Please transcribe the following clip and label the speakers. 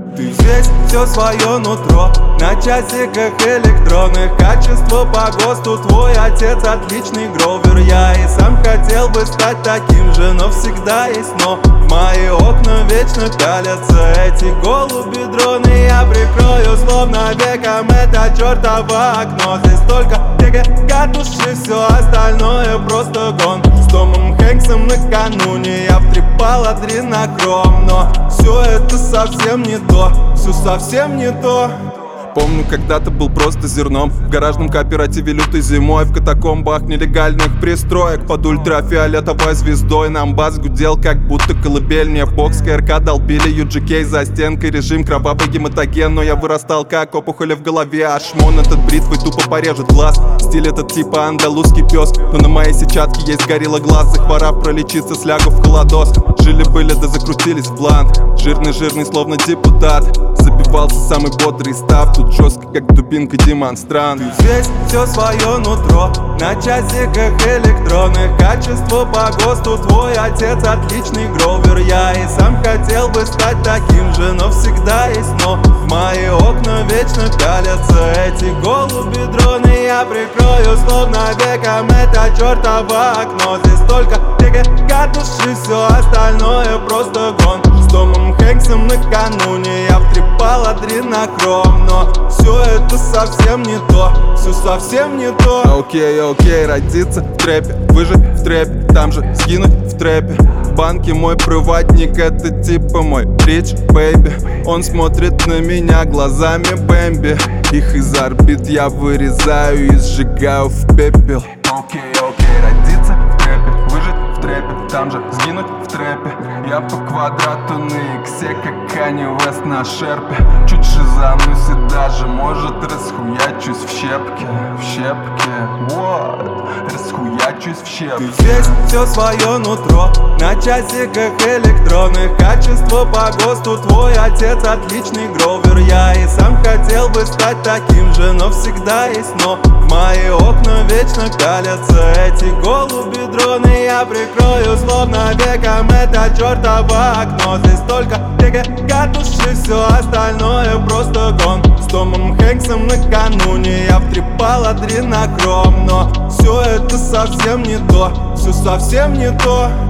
Speaker 1: Ты здесь все свое нутро на часиках электронных. Качество по ГОСТу, твой отец отличный гровер. Я и сам хотел бы стать таким же, но всегда есть но. В мои окна вечно пялятся эти голуби-дроны. Я прикрою словно веком это чертово окно. Здесь только катушки, все остальное просто гон. С Томом Хэнксом накануне я втрепал адренохром. Но все это совсем не то, все совсем не то.
Speaker 2: Помню, когда-то был просто зерном в гаражном кооперативе лютой зимой, в катакомбах нелегальных пристроек под ультрафиолетовой звездой. Нам бас гудел, как будто колыбель. Мне в бокс КРК долбили UGK за стенкой. Режим кровавый гематоген, но я вырастал как опухоль в голове. А шмон этот бритвой тупо порежет глаз. Стиль этот типа андалузский пес, но на моей сетчатке есть горилла глаз. Захворав пролечиться, слягу в холодос. Жили-были да закрутились в блант. Жирный словно депутат. Забивался самый бодрый став. Тут жестко, как дубинка демонстрант.
Speaker 1: Ты здесь все свое нутро на часиках электронных. Качество по ГОСТу, твой отец отличный гровер. Я и сам хотел бы стать таким же, но всегда есть но. В мои окна вечно пялятся эти голуби-дроны. Я прикрою словно веком это чертово окно. Здесь только катушки, все остальное просто гон. С Томом Хэнксом накануне я втрепал адренохром. Но все это совсем не то, все совсем не то.
Speaker 2: Окей, родиться в трэпе, выжить в трэпе, там же сгинуть в трэпе. В банке мой проводник, это типа мой рич бэйби. Он смотрит на меня глазами Бэмби. Их из орбит я вырезаю и сжигаю в пепел. Окей, родиться в трэпе, выжить в трэпе, там же сгинуть в трэпе. Я по квадрату на иксе, как Канье Уэст на шерпе. Чуть шизанусь и даже, может, расхуячусь в щепке. Расхуячусь в щепке.
Speaker 1: Ты здесь все свое нутро на часиках электронных. Качество по ГОСТу, твой отец отличный гровер. Я и сам хотел бы стать таким же, но всегда есть но. В мои окна вечно пялятся эти голуби-дроны. Я прикрою словно веком это чертово окно. Здесь только катушки, все остальное просто гон. С Томом Хэнксом накануне я втрепал адренохром. Но все это совсем не то, все совсем не то.